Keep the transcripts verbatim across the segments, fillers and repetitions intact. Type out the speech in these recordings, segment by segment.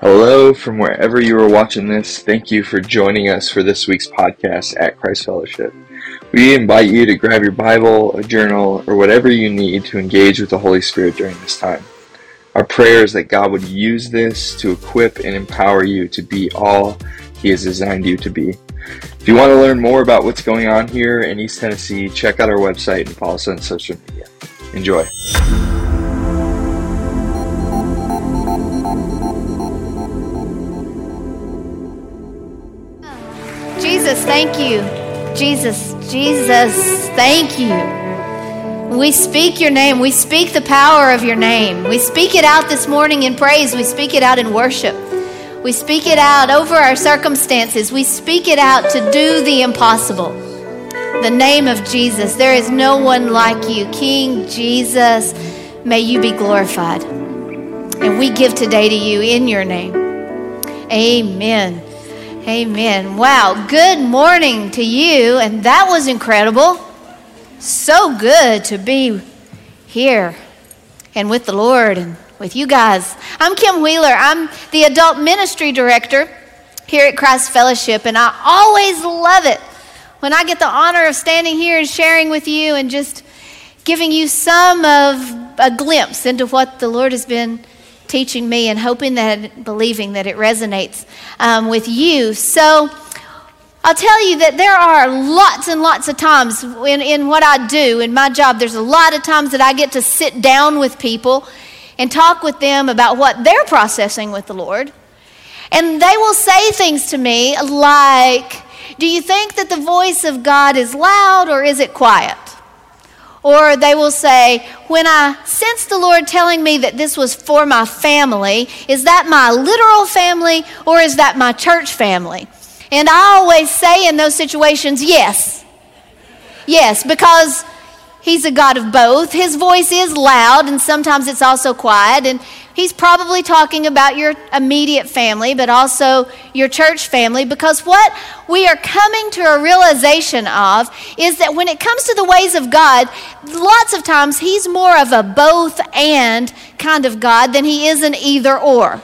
Hello from wherever you are watching this. Thank you for joining us for this week's podcast at Christ Fellowship. We invite you to grab your Bible, a journal, or whatever you need to engage with the Holy Spirit during this time. Our prayer is that God would use this to equip and empower you to be all He has designed you to be. If you want to learn more about what's going on here in East Tennessee, check out our website and follow us on social media. Enjoy. Jesus, thank you. Jesus, Jesus, thank you. We speak your name. We speak the power of your name. We speak it out this morning in praise. We speak it out in worship. We speak it out over our circumstances. We speak it out to do the impossible. The name of Jesus. There is no one like you. King Jesus, may you be glorified. And we give today to you in your name. Amen. Amen. Wow. Good morning to you. And that was incredible. So good to be here and with the Lord and with you guys. I'm Kim Wheeler. I'm the adult ministry director here at Christ Fellowship. And I always love it when I get the honor of standing here and sharing with you and just giving you some of a glimpse into what the Lord has been teaching me and hoping that, believing that it resonates um, with you. So I'll tell you that there are lots and lots of times in, in what I do, in my job, there's a lot of times that I get to sit down with people and talk with them about what they're processing with the Lord. And they will say things to me like, do you think that the voice of God is loud or is it quiet? Or they will say, when I sense the Lord telling me that this was for my family, is that my literal family or is that my church family? And I always say in those situations, yes. Yes, because He's a God of both. His voice is loud and sometimes it's also quiet. And He's probably talking about your immediate family, but also your church family, because what we are coming to a realization of is that when it comes to the ways of God, lots of times He's more of a both and kind of God than He is an either or.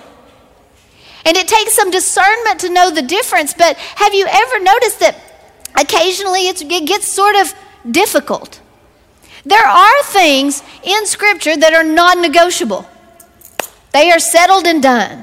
And it takes some discernment to know the difference, but have you ever noticed that occasionally it's, it gets sort of difficult? There are things in Scripture that are non-negotiable. They are settled and done.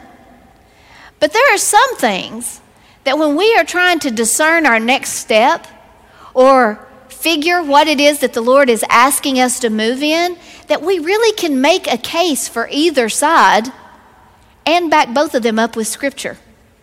But there are some things that when we are trying to discern our next step or figure what it is that the Lord is asking us to move in, that we really can make a case for either side and back both of them up with Scripture.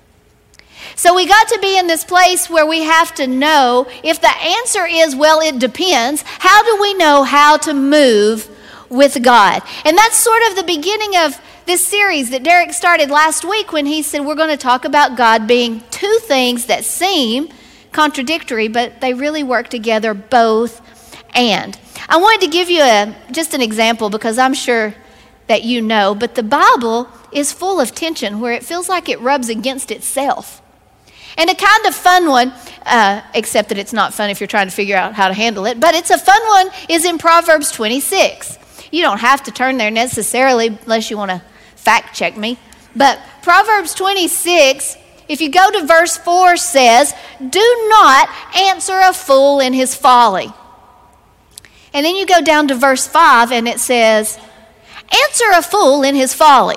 So we got to be in this place where we have to know if the answer is, well, it depends. How do we know how to move with God? And that's sort of the beginning of this series that Derek started last week when he said we're going to talk about God being two things that seem contradictory, but they really work together, both and. I wanted to give you a just an example because I'm sure that you know, but the Bible is full of tension where it feels like it rubs against itself. And a kind of fun one, uh, except that it's not fun if you're trying to figure out how to handle it, but it's a fun one, is in Proverbs twenty-six. You don't have to turn there necessarily unless you want to fact check me. But Proverbs twenty-six, if you go to verse four, says, do not answer a fool in his folly. And then you go down to verse five and it says, answer a fool in his folly.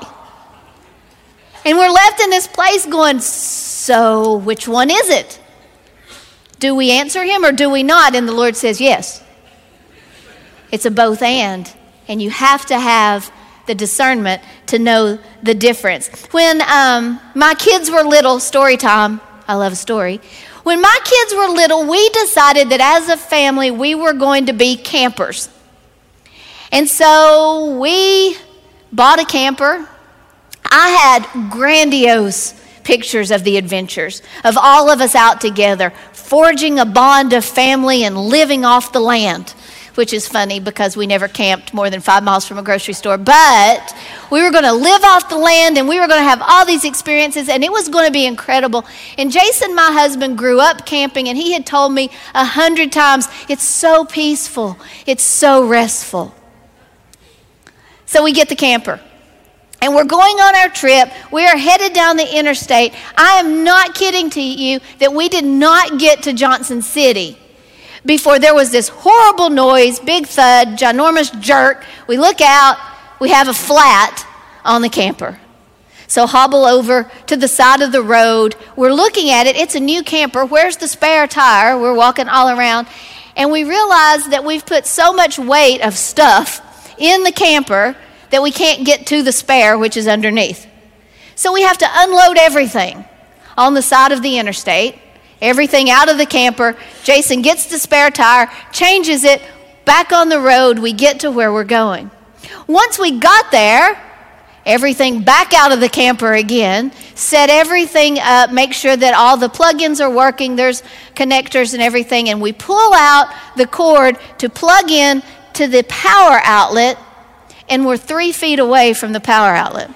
And we're left in this place going, so which one is it? Do we answer him or do we not? And the Lord says, yes. It's a both and. And you have to have the discernment to know the difference. When um, my kids were little, story time, I love a story. When my kids were little, we decided that as a family, we were going to be campers. And so we bought a camper. I had grandiose pictures of the adventures of all of us out together, forging a bond of family and living off the land, which is funny because we never camped more than five miles from a grocery store. But we were going to live off the land and we were going to have all these experiences and it was going to be incredible. And Jason, my husband, grew up camping and he had told me a hundred times, it's so peaceful, it's so restful. So we get the camper. And we're going on our trip. We are headed down the interstate. I am not kidding to you that we did not get to Johnson City before there was this horrible noise, big thud, ginormous jerk. We look out, we have a flat on the camper. So hobble over to the side of the road. We're looking at it. It's a new camper. Where's the spare tire? We're walking all around. And we realize that we've put so much weight of stuff in the camper that we can't get to the spare, which is underneath. So we have to unload everything on the side of the interstate, everything out of the camper. Jason gets the spare tire, changes it, back on the road. We get to where we're going. Once we got there, everything back out of the camper again, set everything up, make sure that all the plug-ins are working, there's connectors and everything, and we pull out the cord to plug in to the power outlet, and we're three feet away from the power outlet.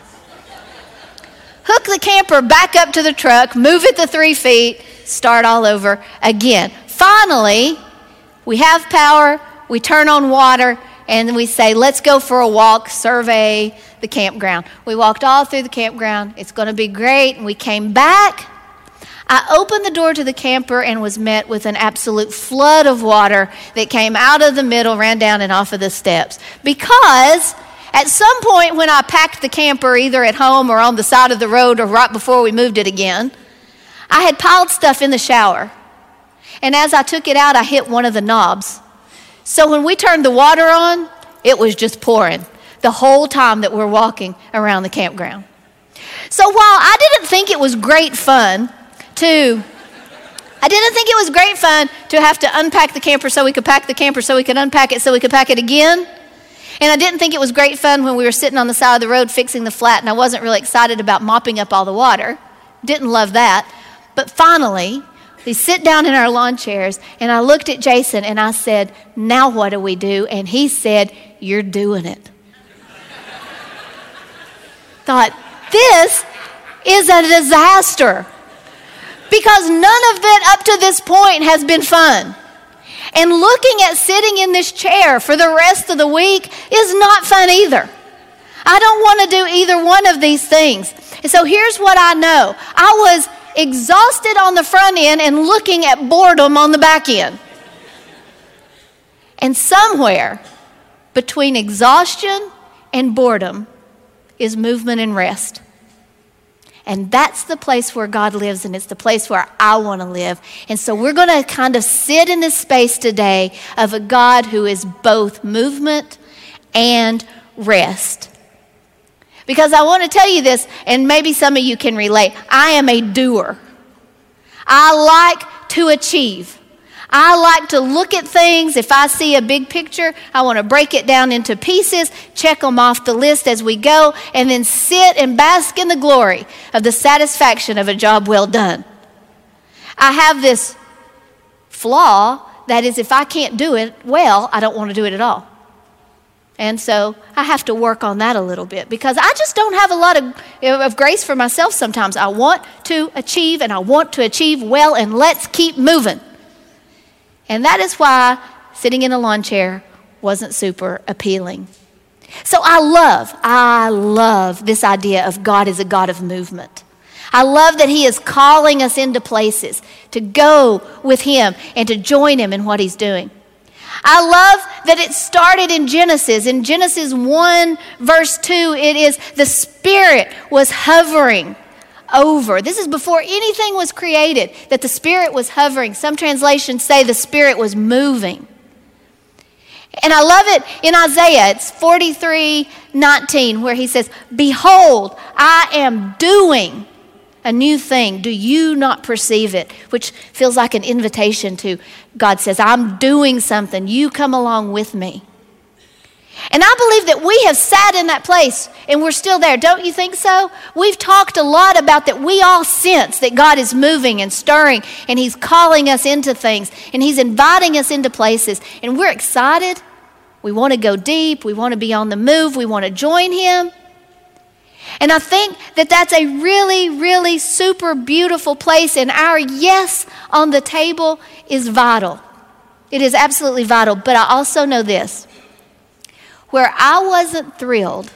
Hook the camper back up to the truck, move it to three feet, start all over again. Finally, we have power, we turn on water, and we say, let's go for a walk, survey the campground. We walked all through the campground. It's going to be great. And we came back. I opened the door to the camper and was met with an absolute flood of water that came out of the middle, ran down and off of the steps. Because at some point when I packed the camper, either at home or on the side of the road or right before we moved it again, I had piled stuff in the shower. And as I took it out, I hit one of the knobs. So when we turned the water on, it was just pouring the whole time that we're walking around the campground. So while I didn't think it was great fun to, I didn't think it was great fun to have to unpack the camper so we could pack the camper so we could unpack it so we could pack it again. And I didn't think it was great fun when we were sitting on the side of the road fixing the flat and I wasn't really excited about mopping up all the water. Didn't love that. But finally, we sit down in our lawn chairs, and I looked at Jason, and I said, now what do we do? And he said, you're doing it. Thought, this is a disaster, because none of it up to this point has been fun. And looking at sitting in this chair for the rest of the week is not fun either. I don't want to do either one of these things. And so here's what I know. I was exhausted on the front end and looking at boredom on the back end. And somewhere between exhaustion and boredom is movement and rest. And that's the place where God lives, and it's the place where I want to live. And so we're going to kind of sit in this space today of a God who is both movement and rest. Because I want to tell you this, and maybe some of you can relate. I am a doer. I like to achieve. I like to look at things. If I see a big picture, I want to break it down into pieces, check them off the list as we go, and then sit and bask in the glory of the satisfaction of a job well done. I have this flaw, that is, if I can't do it well, I don't want to do it at all. And so I have to work on that a little bit because I just don't have a lot of, of grace for myself sometimes. I want to achieve and I want to achieve well, and let's keep moving. And that is why sitting in a lawn chair wasn't super appealing. So I love, I love this idea of God as a God of movement. I love that he is calling us into places to go with him and to join him in what he's doing. I love that it started in Genesis. In Genesis one, verse two, it is the Spirit was hovering over. This is before anything was created, that the Spirit was hovering. Some translations say the Spirit was moving. And I love it in Isaiah. It's forty-three nineteen, where he says, behold, I am doing a new thing. Do you not perceive it? Which feels like an invitation to God says, I'm doing something. You come along with me. And I believe that we have sat in that place and we're still there. Don't you think so? We've talked a lot about that. We all sense that God is moving and stirring, and he's calling us into things, and he's inviting us into places, and we're excited. We want to go deep. We want to be on the move. We want to join him. And I think that that's a really, really super beautiful place, and our yes on the table is vital. It is absolutely vital. But I also know this. Where I wasn't thrilled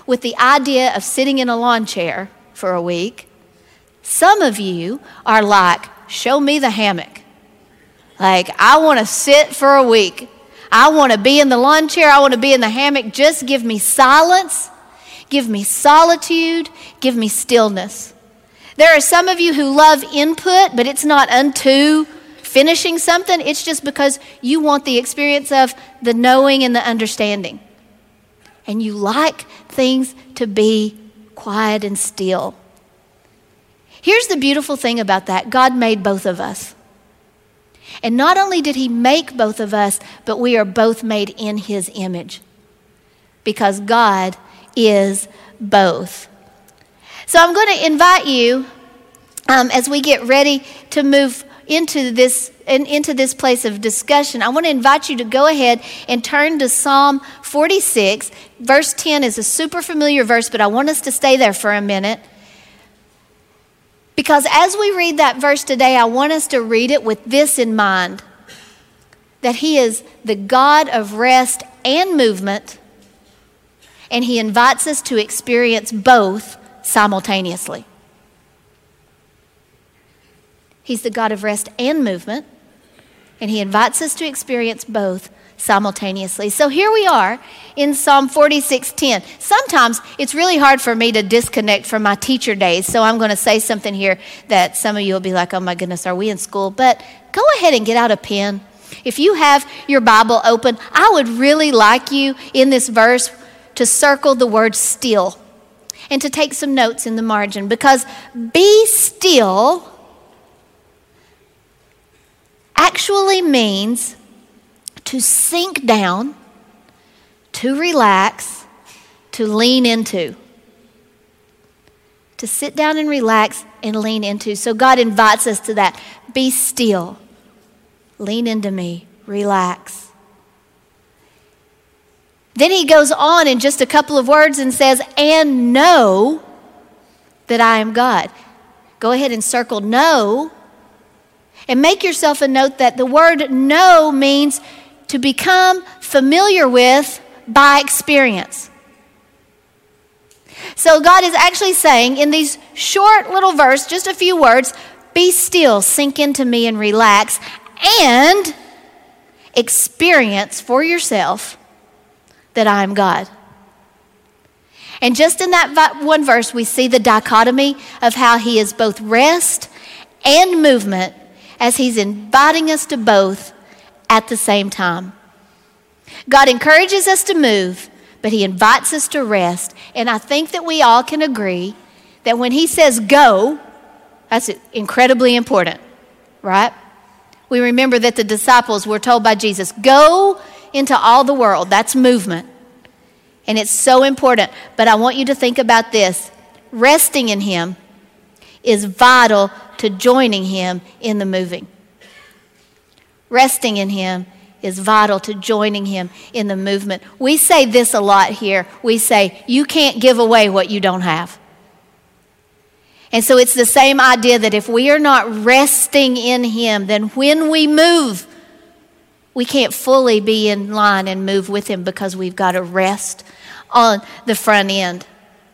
with the idea of sitting in a lawn chair for a week. Some of you are like, show me the hammock. Like, I want to sit for a week. I want to be in the lawn chair. I want to be in the hammock. Just give me silence. Give me solitude. Give me stillness. There are some of you who love input, but it's not unto finishing something. It's just because you want the experience of the knowing and the understanding. And you like things to be quiet and still. Here's the beautiful thing about that. God made both of us. And not only did he make both of us, but we are both made in his image. Because God is both. So I'm going to invite you, um, as we get ready to move into this in, into this place of discussion, I want to invite you to go ahead and turn to Psalm forty-six. Verse ten is a super familiar verse, but I want us to stay there for a minute. Because as we read that verse today, I want us to read it with this in mind, that he is the God of rest and movement, and he invites us to experience both simultaneously. He's the God of rest and movement, and he invites us to experience both simultaneously. So here we are in Psalm forty-six ten. Sometimes it's really hard for me to disconnect from my teacher days, so I'm going to say something here that some of you will be like, oh my goodness, are we in school? But go ahead and get out a pen. If you have your Bible open, I would really like you in this verse to circle the word still and to take some notes in the margin, because be still actually means to sink down, to relax, to lean into. To sit down and relax and lean into. So God invites us to that. Be still. Lean into me. Relax. Then he goes on in just a couple of words and says, and know that I am God. Go ahead and circle know. And make yourself a note that the word know means to become familiar with by experience. So God is actually saying in these short little verse, just a few words, be still, sink into me and relax, and experience for yourself that I am God. And just in that one verse, we see the dichotomy of how he is both rest and movement, as he's inviting us to both at the same time. God encourages us to move, but he invites us to rest. And I think that we all can agree that when he says go, that's incredibly important, right? We remember that the disciples were told by Jesus, go into all the world. That's movement. And it's so important. But I want you to think about this. Resting in him is vital to joining him in the moving. Resting in him is vital to joining him in the movement. We say this a lot here. We say, you can't give away what you don't have. And so it's the same idea that if we are not resting in him, then when we move, we can't fully be in line and move with him, because we've got to rest on the front end.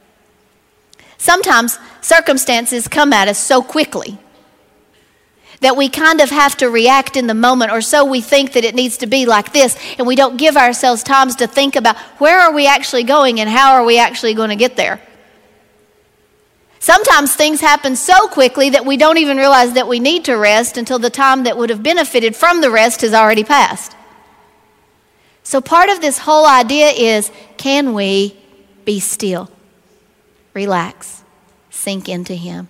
Sometimes circumstances come at us so quickly that we kind of have to react in the moment, or so we think that it needs to be like this, and we don't give ourselves times to think about where are we actually going and how are we actually going to get there. Sometimes things happen so quickly that we don't even realize that we need to rest until the time that would have benefited from the rest has already passed. So part of this whole idea is, can we be still, relax, sink into him?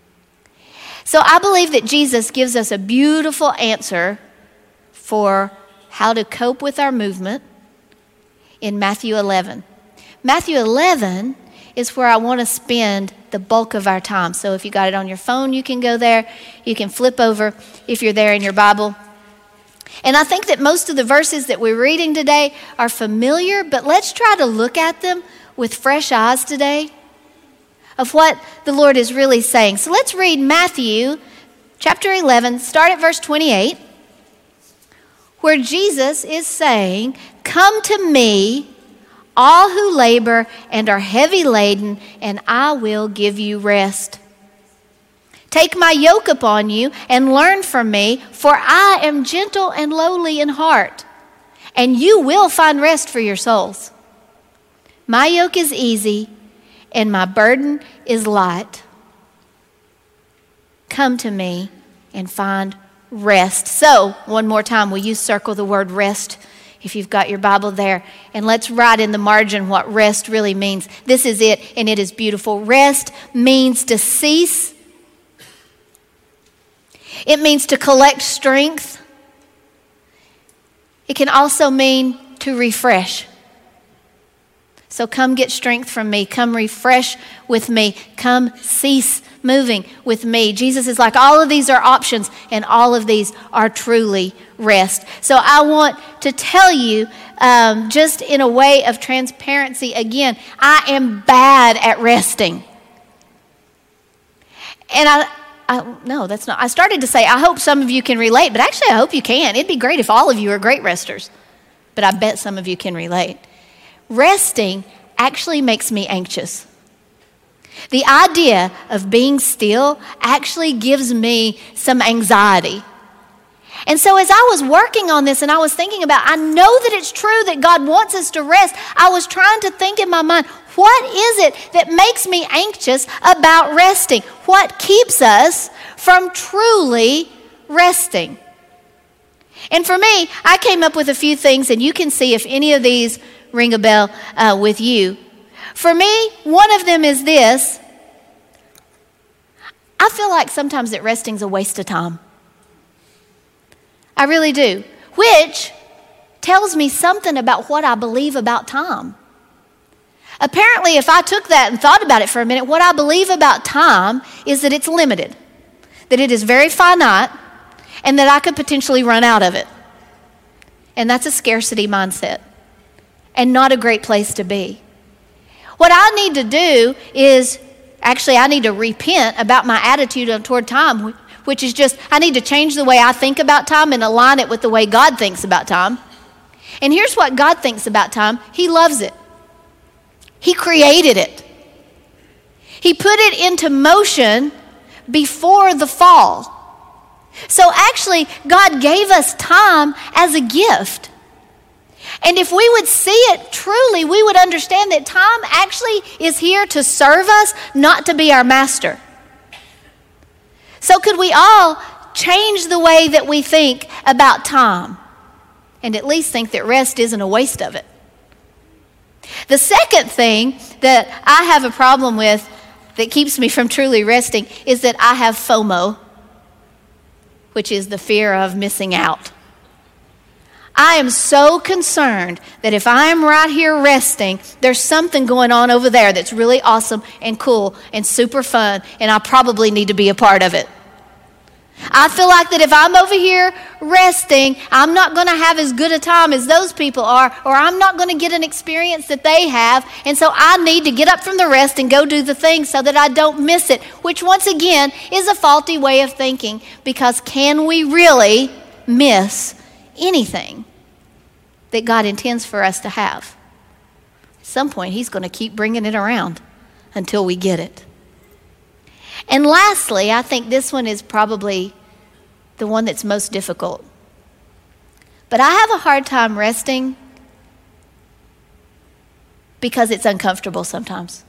So I believe that Jesus gives us a beautiful answer for how to cope with our movement in Matthew eleven. Matthew eleven is where I want to spend the bulk of our time. So if you got it on your phone, you can go there. You can flip over if you're there in your Bible. And I think that most of the verses that we're reading today are familiar, but let's try to look at them with fresh eyes today of what the Lord is really saying. So let's read Matthew chapter eleven, start at verse twenty-eight, where Jesus is saying, come to me, all who labor and are heavy laden, and I will give you rest. Take my yoke upon you and learn from me, for I am gentle and lowly in heart, and you will find rest for your souls. My yoke is easy and my burden is light. Come to me and find rest. So, one more time, will you circle the word rest if you've got your Bible there? And let's write in the margin what rest really means. This is it, and it is beautiful. Rest means to cease. It means to collect strength. It can also mean to refresh. So come get strength from me. Come refresh with me. Come cease moving with me. Jesus is like, all of these are options, and all of these are truly rest. So I want to tell you, um, just in a way of transparency, again, I am bad at resting. And I, I, no, that's not, I started to say, I hope some of you can relate, but actually I hope you can. It'd be great if all of you are great resters, but I bet some of you can relate. Resting actually makes me anxious. The idea of being still actually gives me some anxiety. And so as I was working on this and I was thinking about, I know that it's true that God wants us to rest. I was trying to think in my mind, what is it that makes me anxious about resting? What keeps us from truly resting? And for me, I came up with a few things, and you can see if any of these ring a bell uh, with you. For me, one of them is this. I feel like sometimes that resting's a waste of time. I really do. Which tells me something about what I believe about time. Apparently, if I took that and thought about it for a minute, what I believe about time is that it's limited, that it is very finite, and that I could potentially run out of it. And that's a scarcity mindset, and not a great place to be. What I need to do is, actually, I need to repent about my attitude toward time, which is just, I need to change the way I think about time and align it with the way God thinks about time. And here's what God thinks about time. He loves it. He created it. He put it into motion before the fall. So actually, God gave us time as a gift. And if we would see it truly, we would understand that time actually is here to serve us, not to be our master. So could we all change the way that we think about time, and at least think that rest isn't a waste of it? The second thing that I have a problem with that keeps me from truly resting is that I have FOMO, which is the fear of missing out. I am so concerned that if I am right here resting, there's something going on over there that's really awesome and cool and super fun, and I probably need to be a part of it. I feel like that if I'm over here resting, I'm not going to have as good a time as those people are, or I'm not going to get an experience that they have, and so I need to get up from the rest and go do the thing so that I don't miss it, which once again is a faulty way of thinking, because can we really miss anything that God intends for us to have? At some point, He's going to keep bringing it around until we get it. And lastly, I think this one is probably the one that's most difficult. But I have a hard time resting because it's uncomfortable sometimes.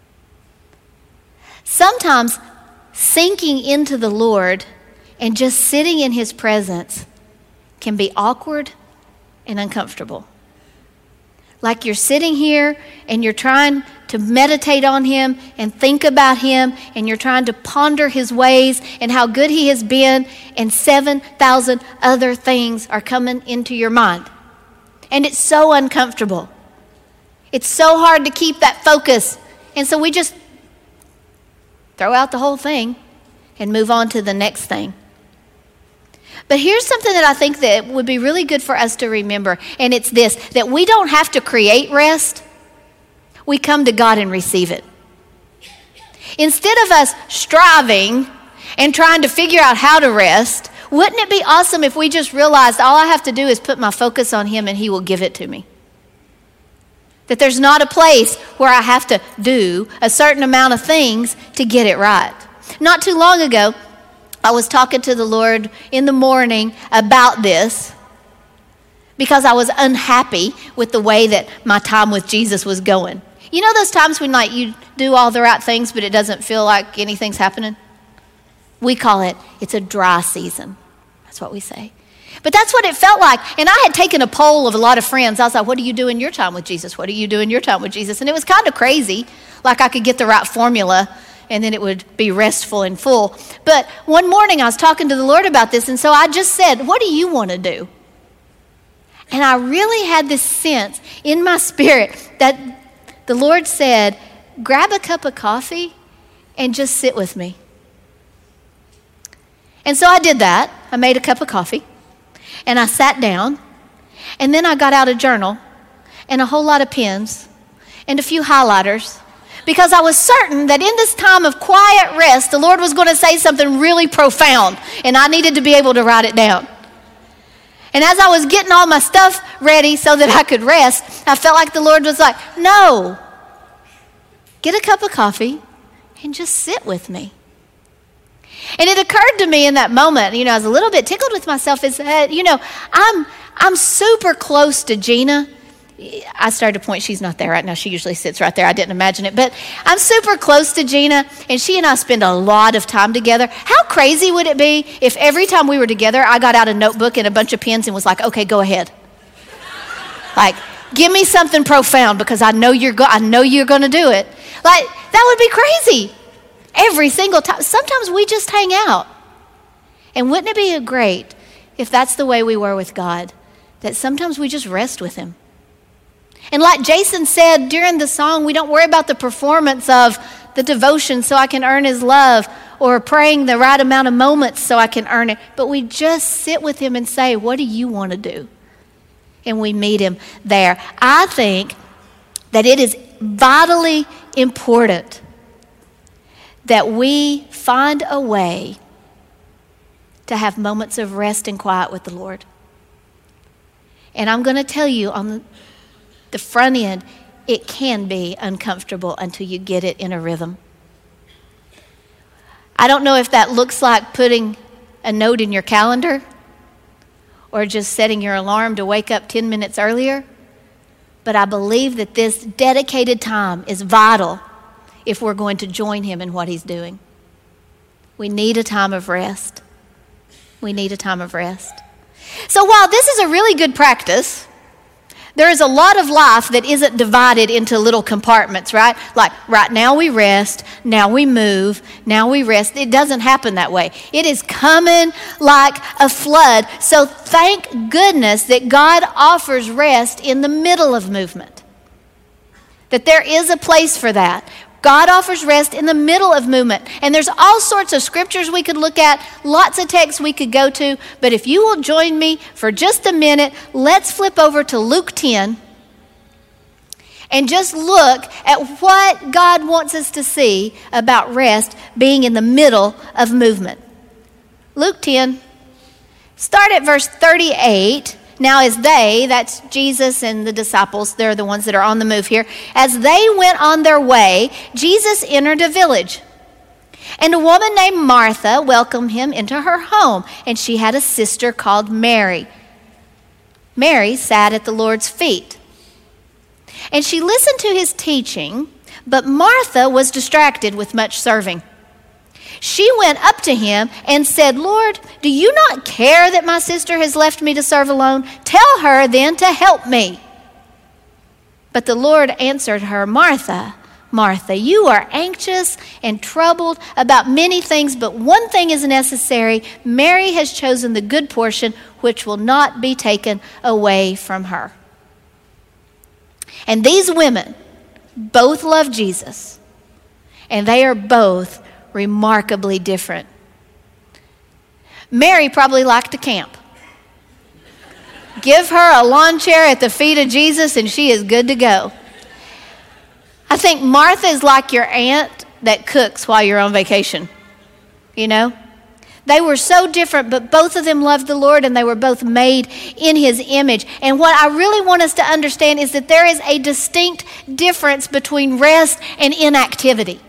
Sometimes sinking into the Lord and just sitting in His presence can be awkward and uncomfortable. Like you're sitting here and you're trying to meditate on Him and think about Him, and you're trying to ponder His ways and how good He has been, and seven thousand other things are coming into your mind. And it's so uncomfortable. It's so hard to keep that focus. And so we just throw out the whole thing and move on to the next thing. But here's something that I think that would be really good for us to remember, and it's this, that we don't have to create rest. We come to God and receive it. Instead of us striving and trying to figure out how to rest, wouldn't it be awesome if we just realized all I have to do is put my focus on Him and He will give it to me? That there's not a place where I have to do a certain amount of things to get it right. Not too long ago, I was talking to the Lord in the morning about this because I was unhappy with the way that my time with Jesus was going. You know those times when like you do all the right things, but it doesn't feel like anything's happening? We call it, it's a dry season. That's what we say. But that's what it felt like. And I had taken a poll of a lot of friends. I was like, what do you do in your time with Jesus? What do you do in your time with Jesus? And it was kind of crazy. Like I could get the right formula and then it would be restful and full. But one morning I was talking to the Lord about this. And so I just said, what do you want to do? And I really had this sense in my spirit that the Lord said, grab a cup of coffee and just sit with me. And so I did that. I made a cup of coffee and I sat down and then I got out a journal and a whole lot of pens and a few highlighters because I was certain that in this time of quiet rest, the Lord was going to say something really profound and I needed to be able to write it down. And as I was getting all my stuff ready so that I could rest, I felt like the Lord was like, no, get a cup of coffee and just sit with me. And it occurred to me in that moment, you know, I was a little bit tickled with myself, is that, you know, I'm I'm super close to Gina. I started to point, she's not there right now. She usually sits right there. I didn't imagine it. But I'm super close to Gina, and she and I spend a lot of time together. How crazy would it be if every time we were together, I got out a notebook and a bunch of pens and was like, okay, go ahead. Like, give me something profound because I know you're go- I know you're going to do it. Like, that would be crazy. Every single time. Sometimes we just hang out. And wouldn't it be great if that's the way we were with God? That sometimes we just rest with him. And like Jason said during the song, we don't worry about the performance of the devotion so I can earn his love or praying the right amount of moments so I can earn it. But we just sit with him and say, what do you want to do? And we meet him there. I think that it is vitally important that we find a way to have moments of rest and quiet with the Lord. And I'm going to tell you on the, the front end, it can be uncomfortable until you get it in a rhythm. I don't know if that looks like putting a note in your calendar or just setting your alarm to wake up ten minutes earlier, but I believe that this dedicated time is vital if we're going to join him in what he's doing. We need a time of rest. We need a time of rest. So while this is a really good practice, there is a lot of life that isn't divided into little compartments, right? Like right now we rest, now we move, now we rest. It doesn't happen that way. It is coming like a flood. So thank goodness that God offers rest in the middle of movement. That there is a place for that. God offers rest in the middle of movement. And there's all sorts of scriptures we could look at, lots of texts we could go to. But if you will join me for just a minute, let's flip over to Luke ten and just look at what God wants us to see about rest being in the middle of movement. Luke ten, start at verse thirty-eight. Now as they, that's Jesus and the disciples, they're the ones that are on the move here. As they went on their way, Jesus entered a village. And a woman named Martha welcomed him into her home. And she had a sister called Mary. Mary sat at the Lord's feet. And she listened to his teaching, but Martha was distracted with much serving. She went up to him and said, Lord, do you not care that my sister has left me to serve alone? Tell her then to help me. But the Lord answered her, Martha, Martha, you are anxious and troubled about many things, but one thing is necessary. Mary has chosen the good portion, which will not be taken away from her. And these women both love Jesus, and they are both remarkably different. Mary probably liked to camp. Give her a lawn chair at the feet of Jesus and she is good to go. I think Martha is like your aunt that cooks while you're on vacation. You know? They were so different, but both of them loved the Lord, and they were both made in his image. And what I really want us to understand is that there is a distinct difference between rest and inactivity.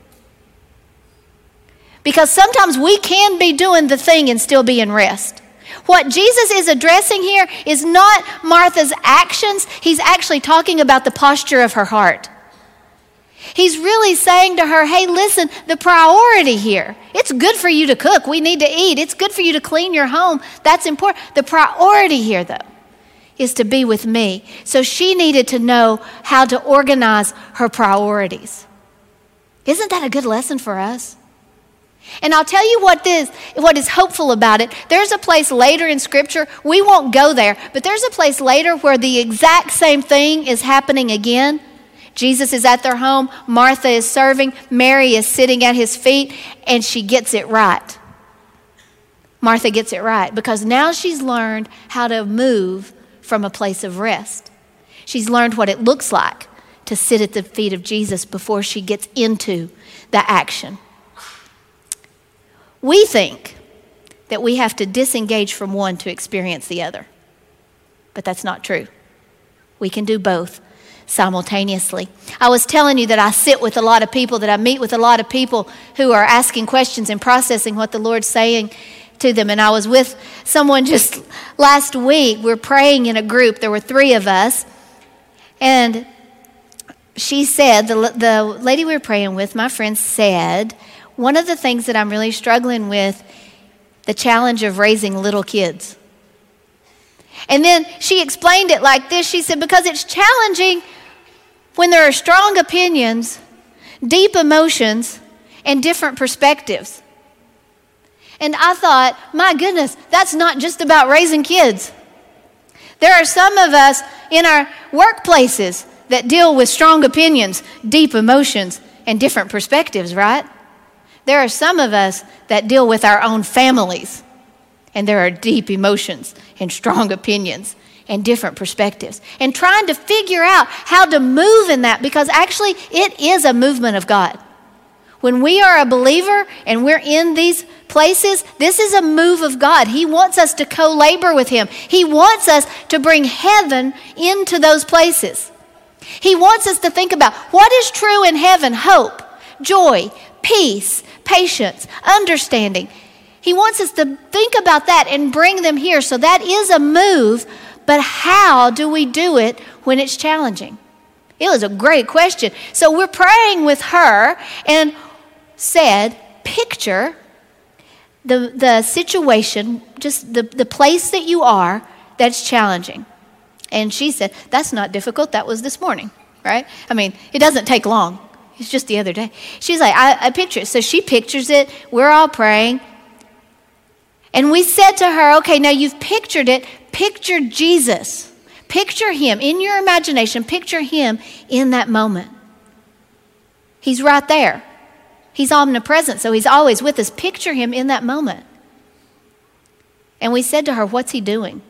Because sometimes we can be doing the thing and still be in rest. What Jesus is addressing here is not Martha's actions. He's actually talking about the posture of her heart. He's really saying to her, hey, listen, the priority here, it's good for you to cook. We need to eat. It's good for you to clean your home. That's important. The priority here, though, is to be with me. So she needed to know how to organize her priorities. Isn't that a good lesson for us? And I'll tell you what this, what is hopeful about it. There's a place later in Scripture, we won't go there, but there's a place later where the exact same thing is happening again. Jesus is at their home, Martha is serving, Mary is sitting at his feet, and she gets it right. Martha gets it right because now she's learned how to move from a place of rest. She's learned what it looks like to sit at the feet of Jesus before she gets into the action. We think that we have to disengage from one to experience the other, but that's not true. We can do both simultaneously. I was telling you that I sit with a lot of people, that I meet with a lot of people who are asking questions and processing what the Lord's saying to them. And I was with someone just last week. We're praying in a group. There were three of us. And she said, the, the lady we were praying with, my friend said, one of the things that I'm really struggling with, the challenge of raising little kids. And then she explained it like this. She said, because it's challenging when there are strong opinions, deep emotions, and different perspectives. And I thought, my goodness, that's not just about raising kids. There are some of us in our workplaces that deal with strong opinions, deep emotions, and different perspectives, right? There are some of us that deal with our own families, and there are deep emotions and strong opinions and different perspectives. And trying to figure out how to move in that, because actually it is a movement of God. When we are a believer and we're in these places, this is a move of God. He wants us to co-labor with him. He wants us to bring heaven into those places. He wants us to think about what is true in heaven: hope, joy, peace, patience, understanding. He wants us to think about that and bring them here. So that is a move, but how do we do it when it's challenging? It was a great question. So we're praying with her and said, picture the, the situation, just the, the place that you are that's challenging. And she said, that's not difficult. That was this morning, right? I mean, it doesn't take long. It's just the other day. She's like, I, I picture it. So she pictures it. We're all praying. And we said to her, okay, now you've pictured it. Picture Jesus. Picture him in your imagination. Picture him in that moment. He's right there. He's omnipresent, so he's always with us. Picture him in that moment. And we said to her, what's he doing?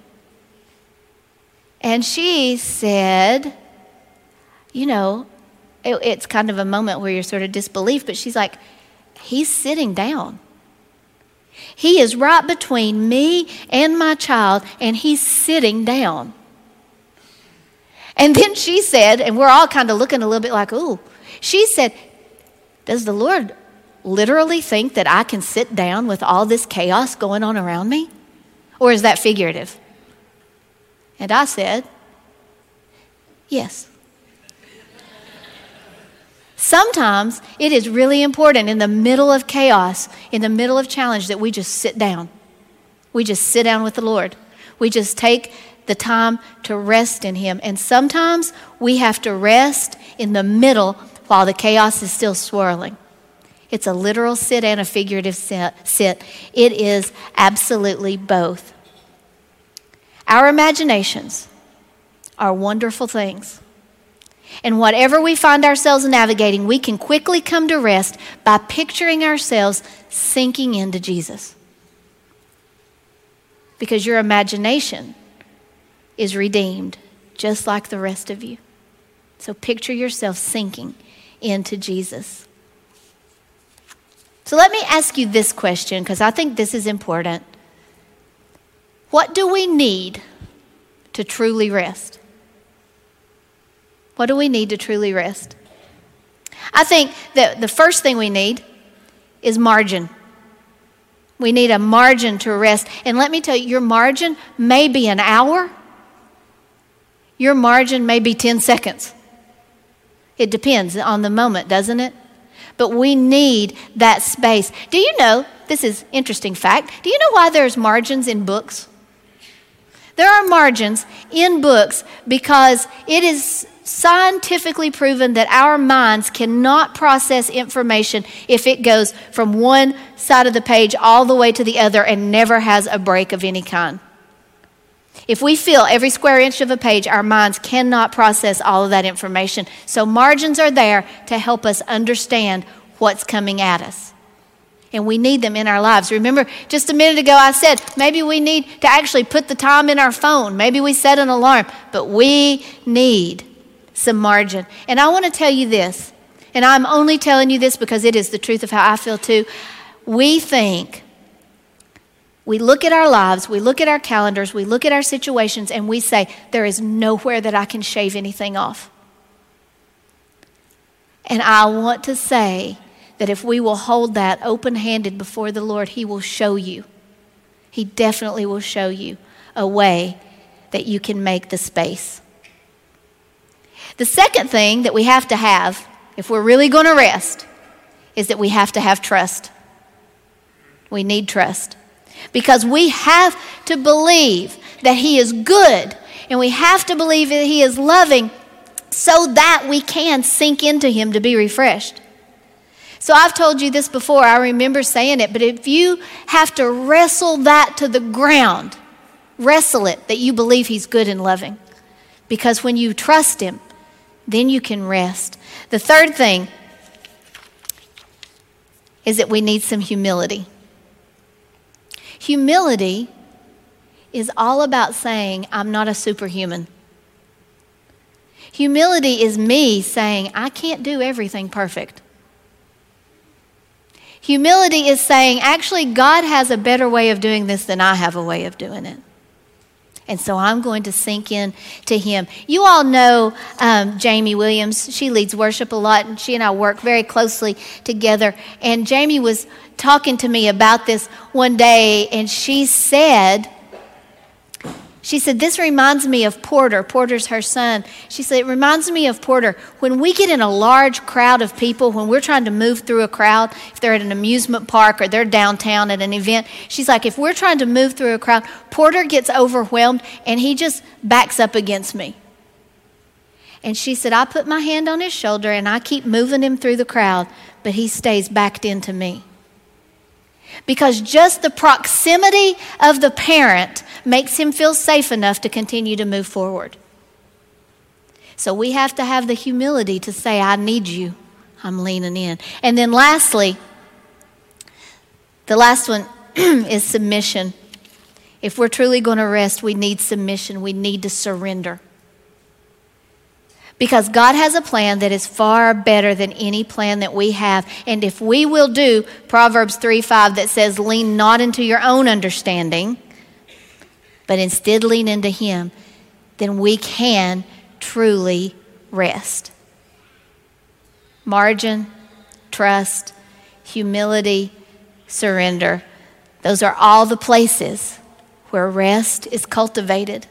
And she said, you know, it, it's kind of a moment where you're sort of disbelief, but she's like, he's sitting down. He is right between me and my child, and he's sitting down. And then she said, and we're all kind of looking a little bit like, ooh, she said, does the Lord literally think that I can sit down with all this chaos going on around me? Or is that figurative? And I said, yes. Sometimes it is really important in the middle of chaos, in the middle of challenge, that we just sit down. We just sit down with the Lord. We just take the time to rest in him. And sometimes we have to rest in the middle while the chaos is still swirling. It's a literal sit and a figurative sit. It is absolutely both. Our imaginations are wonderful things. And whatever we find ourselves navigating, we can quickly come to rest by picturing ourselves sinking into Jesus. Because your imagination is redeemed just like the rest of you. So picture yourself sinking into Jesus. So let me ask you this question, because I think this is important. What do we need to truly rest? What do we need to truly rest? I think that the first thing we need is margin. We need a margin to rest. And let me tell you, your margin may be an hour. Your margin may be ten seconds. It depends on the moment, doesn't it? But we need that space. Do you know, this is interesting fact, do you know why there's margins in books? There are margins in books because it is scientifically proven that our minds cannot process information if it goes from one side of the page all the way to the other and never has a break of any kind. If we fill every square inch of a page, our minds cannot process all of that information. So margins are there to help us understand what's coming at us. And we need them in our lives. Remember, just a minute ago I said, maybe we need to actually put the time in our phone. Maybe we set an alarm. But we need some margin. And I want to tell you this, and I'm only telling you this because it is the truth of how I feel too. We think, we look at our lives, we look at our calendars, we look at our situations, and we say, there is nowhere that I can shave anything off. And I want to say that if we will hold that open-handed before the Lord, He will show you. He definitely will show you a way that you can make the space. The second thing that we have to have, if we're really going to rest, is that we have to have trust. We need trust. Because we have to believe that He is good, and we have to believe that He is loving so that we can sink into Him to be refreshed. So I've told you this before, I remember saying it, but if you have to wrestle that to the ground, wrestle it that you believe He's good and loving. Because when you trust Him, then you can rest. The third thing is that we need some humility. Humility is all about saying, I'm not a superhuman. Humility is me saying, I can't do everything perfect. Humility is saying, actually, God has a better way of doing this than I have a way of doing it. And so I'm going to sink in to Him. You all know um, Jamie Williams. She leads worship a lot, and she and I work very closely together. And Jamie was talking to me about this one day, and she said, she said, this reminds me of Porter. Porter's her son. She said, it reminds me of Porter. When we get in a large crowd of people, when we're trying to move through a crowd, if they're at an amusement park or they're downtown at an event, she's like, if we're trying to move through a crowd, Porter gets overwhelmed and he just backs up against me. And she said, I put my hand on his shoulder and I keep moving him through the crowd, but he stays backed into me. Because just the proximity of the parent makes him feel safe enough to continue to move forward. So we have to have the humility to say, I need you. I'm leaning in. And then lastly, the last one is submission. If we're truly going to rest, we need submission. We need to surrender. Because God has a plan that is far better than any plan that we have. And if we will do Proverbs three five that says, lean not into your own understanding, but instead lean into Him, then we can truly rest. Margin, trust, humility, surrender. Those are all the places where rest is cultivated.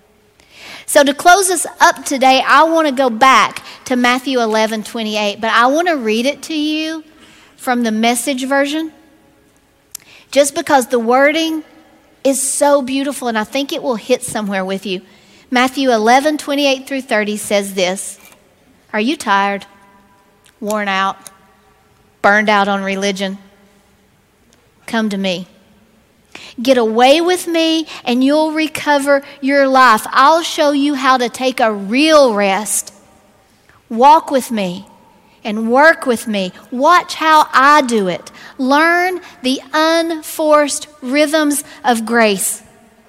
So to close us up today, I want to go back to Matthew eleven twenty-eight, but I want to read it to you from the Message version, just because the wording is so beautiful, and I think it will hit somewhere with you. Matthew eleven twenty-eight through thirty says this: Are you tired, worn out, burned out on religion? Come to me. Get away with me and you'll recover your life. I'll show you how to take a real rest. Walk with me and work with me. Watch how I do it. Learn the unforced rhythms of grace.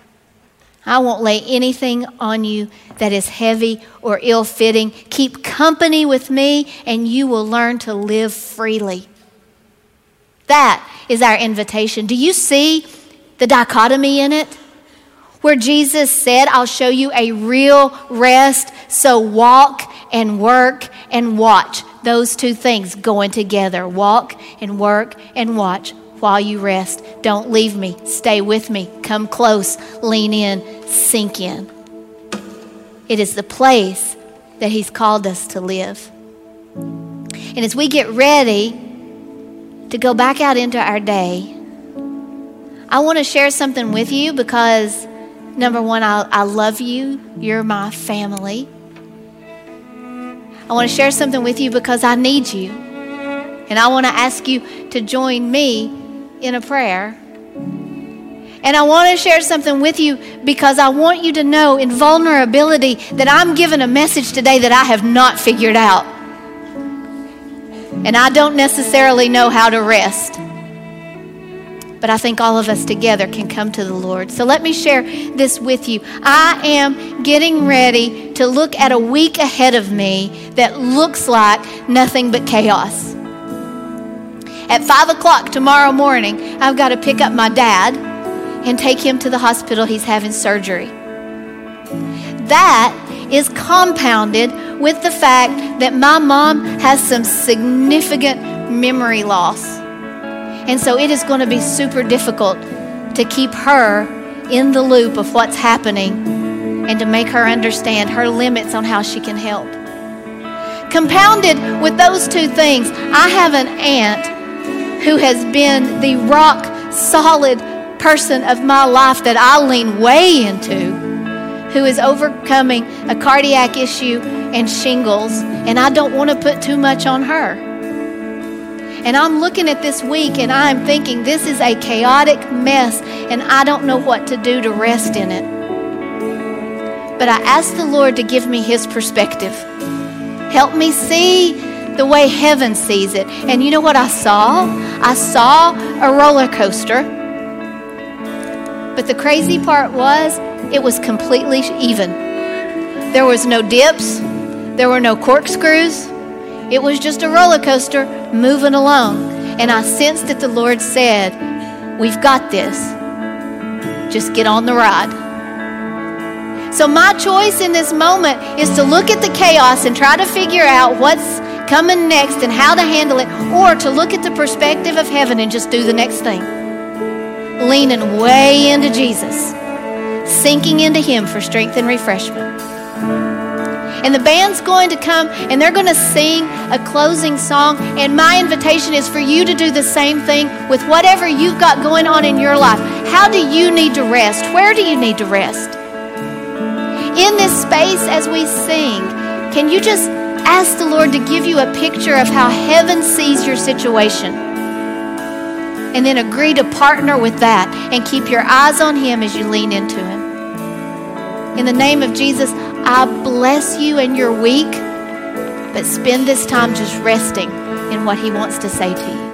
I won't lay anything on you that is heavy or ill-fitting. Keep company with me and you will learn to live freely. That is our invitation. Do you see the dichotomy in it? Where Jesus said, I'll show you a real rest, so walk and work and watch. Those two things going together. Walk and work and watch while you rest. Don't leave me. Stay with me. Come close. Lean in. Sink in. It is the place that he's called us to live. And as we get ready to go back out into our day, I want to share something with you because, number one, I, I love you. You're my family. I want to share something with you because I need you. And I want to ask you to join me in a prayer. And I want to share something with you because I want you to know in vulnerability that I'm giving a message today that I have not figured out. And I don't necessarily know how to rest. But I think all of us together can come to the Lord. So let me share this with you. I am getting ready to look at a week ahead of me that looks like nothing but chaos. At five o'clock tomorrow morning, I've got to pick up my dad and take him to the hospital. He's having surgery. That is compounded with the fact that my mom has some significant memory loss. And so it is going to be super difficult to keep her in the loop of what's happening and to make her understand her limits on how she can help. Compounded with those two things, I have an aunt who has been the rock solid person of my life that I lean way into, who is overcoming a cardiac issue and shingles, and I don't want to put too much on her. And I'm looking at this week and I'm thinking this is a chaotic mess and I don't know what to do to rest in it. But I asked the Lord to give me his perspective. Help me see the way heaven sees it. And you know what I saw? I saw a roller coaster. But the crazy part was it was completely even. There was no dips. There were no corkscrews. It was just a roller coaster moving along. And I sensed that the Lord said, we've got this. Just get on the ride. So my choice in this moment is to look at the chaos and try to figure out what's coming next and how to handle it, or to look at the perspective of heaven and just do the next thing. Leaning way into Jesus, sinking into him for strength and refreshment. And the band's going to come and they're going to sing a closing song. And my invitation is for you to do the same thing with whatever you've got going on in your life. How do you need to rest? Where do you need to rest? In this space as we sing, can you just ask the Lord to give you a picture of how heaven sees your situation? And then agree to partner with that and keep your eyes on him as you lean into him. In the name of Jesus, I bless you in your week, but spend this time just resting in what he wants to say to you.